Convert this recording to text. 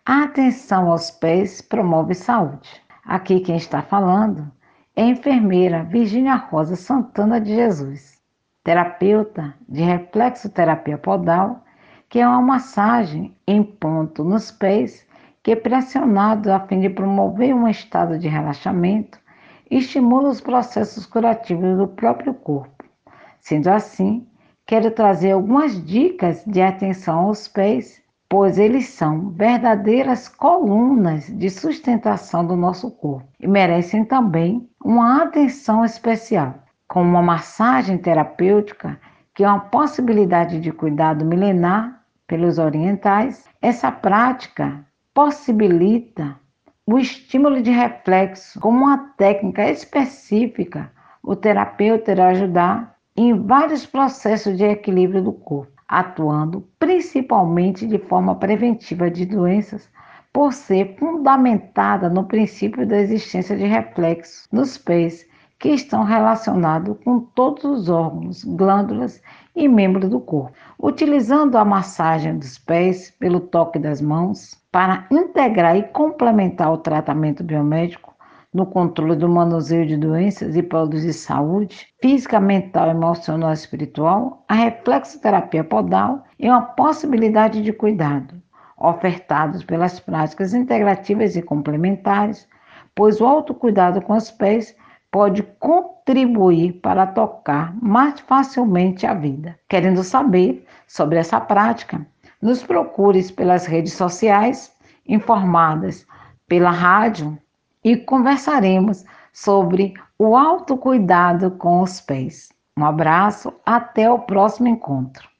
A atenção aos pés promove saúde. Aqui quem está falando é a enfermeira Virgínia Rosa Santana de Jesus, terapeuta de reflexoterapia podal, que é uma massagem em ponto nos pés que é pressionado a fim de promover um estado de relaxamento e estimula os processos curativos do próprio corpo. Sendo assim, quero trazer algumas dicas de atenção aos pés, pois eles são verdadeiras colunas de sustentação do nosso corpo e merecem também uma atenção especial, como uma massagem terapêutica, que é uma possibilidade de cuidado milenar pelos orientais. Essa prática possibilita o estímulo de reflexo como uma técnica específica. O terapeuta irá ajudar em vários processos de equilíbrio do corpo, atuando principalmente de forma preventiva de doenças, por ser fundamentada no princípio da existência de reflexos nos pés, que estão relacionados com todos os órgãos, glândulas e membros do corpo. Utilizando a massagem dos pés pelo toque das mãos, para integrar e complementar o tratamento biomédico, no controle do manuseio de doenças e produzir saúde física, mental, emocional e espiritual, a reflexoterapia podal é uma possibilidade de cuidado, ofertados pelas práticas integrativas e complementares, pois o autocuidado com os pés pode contribuir para tocar mais facilmente a vida. Querendo saber sobre essa prática, nos procure pelas redes sociais, informadas pela rádio, e conversaremos sobre o autocuidado com os pés. Um abraço, até o próximo encontro.